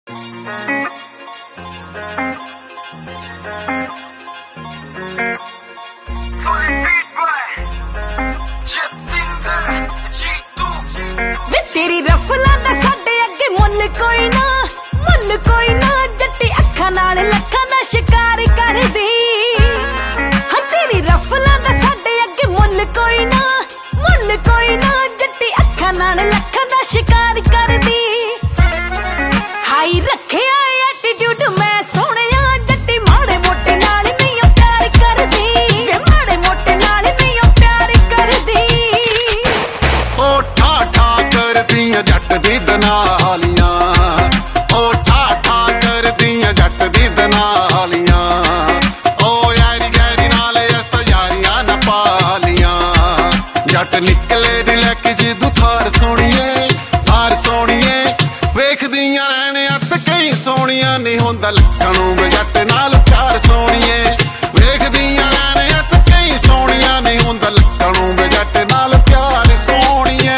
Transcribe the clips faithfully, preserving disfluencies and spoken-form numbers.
वे तेरी रफला दा साडे अगे मुल कोई ना, मुल कोई ना। जट्टी अखां नाल लखां दा शिकार करदी। हां तेरी रफला दा साडे अगे मुल कोई ना, मुल कोई ना। जट्टी अखां नाल लखां दा शिकार करदी। हाई रखिया एटीट्यूड मैं सोहणिया, जट्टी माड़े मोटे नाल नहीं ओ प्यार करदी। वे माड़े मोटे नाल नहीं ओ प्यार करदी। ओ ठा ठा करदियां जट दी दनालियां, ओ ठा ठा करदियां जट दी दनालियां। ओ यारी यारी नाल अस यारियां न पालियां। जट निकले नी लैके जिदू थार सोहणिए, थार सोहणिए। वेखदियां रहने अत कई सोहणियां नहीं हुंदा लखां नूं वे जट नाल प्यार सोहणिए। वेखदियां रहने अत कई सोहणियां नहीं हुंदा लखां नूं वे जट नाल प्यार सोहणिए।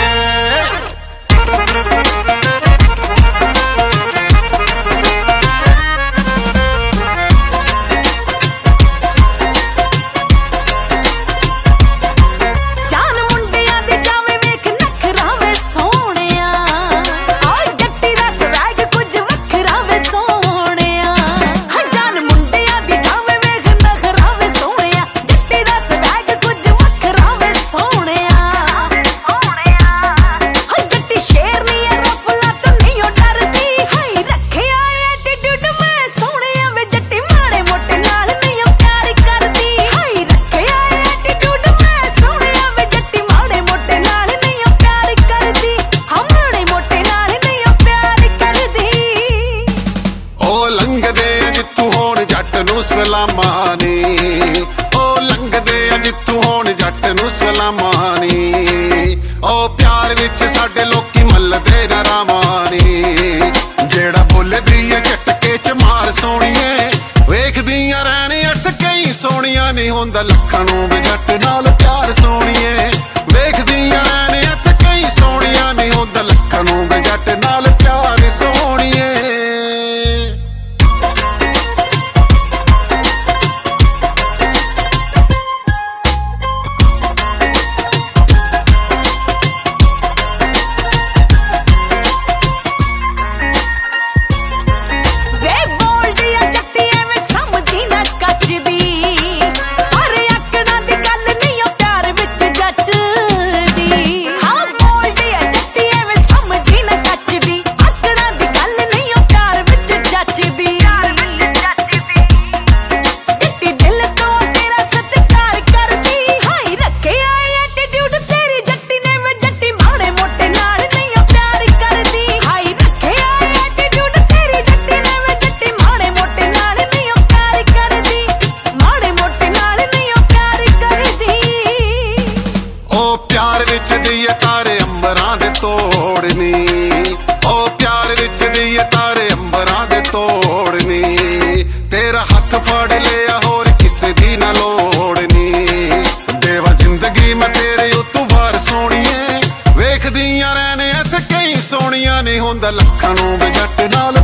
सलामां नी ओ लंघदे जित्तू होण जट नूं सलामां नी। ओ प्यार विच साडे लोकी मलदे न रामां नी। जेड़ा बोलदी ऐ झटके च मार सोहणिए। वेखदियां रहने अत कई सोहणियां नहीं हुंदा लखां नूं वे जट नाल प्यार सोहणिए। वेखदियां रहने अत कई सोहणियां नहीं हुंदा लखां नूं वे जट नाल प्यार सोहणिए। तारे अंबरां दे तोड़नी, ओ प्यार विच दी तारे अंबरां दे तोड़नी। तेरा हथ फड़ लिया होर किसे दी ना लोड़नी। देवा जिंदगी मैं तेरे उत्तों बार सोहणिए। वेखदियां रहने अत कई सोहणियां नहीं हुंदा लखां नूं वे जट नाल